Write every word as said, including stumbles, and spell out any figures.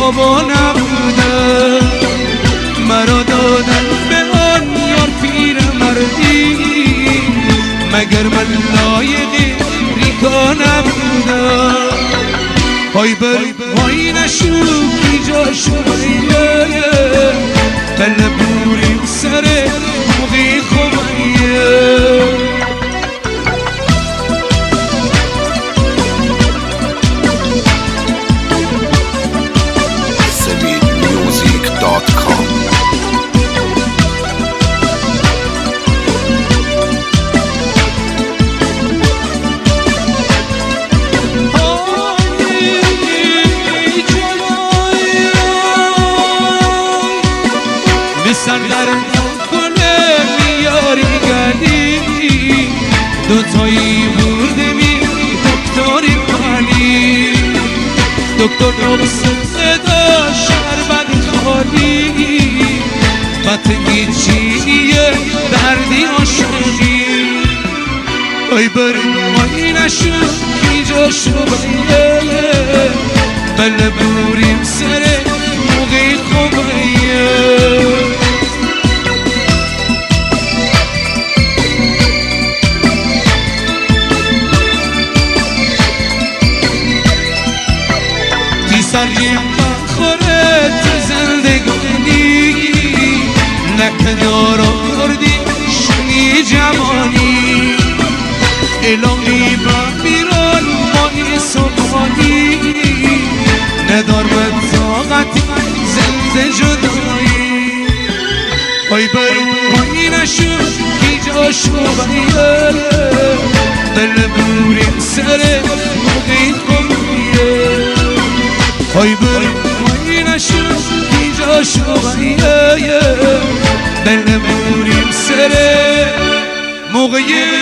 بابا نبوده، مرا دادن به آن یار پیر مردی، مگر من لایق ریکا نبودم. های بری های نشوکی جاشو بایه، بله بوریم سر موقعی خوبیه. سندر کنه میاری گلی، دوتایی برده می دکتری پالی، دکتر نبس صدا شربت خالی، بط هیچیه دردی آشونی. ای بری مایی نشو اینجا شو بایه، بله بوریم سر موقعی خوبیه. سرگیم خوره تو زندگانی، نکنارا کردی شنی جوانی، الهی با بیرون مایی سبحانی، ندار من طاقتی زنده جدایی. ای بری مایی نشو کی جاشو بایه، دل بوریم سر موقعی خوبیه. ای بری مایی نشو اینجا شو بایه، دل بوریم سر موقعی